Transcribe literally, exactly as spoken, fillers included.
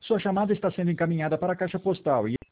Sua chamada está sendo encaminhada para a caixa postal e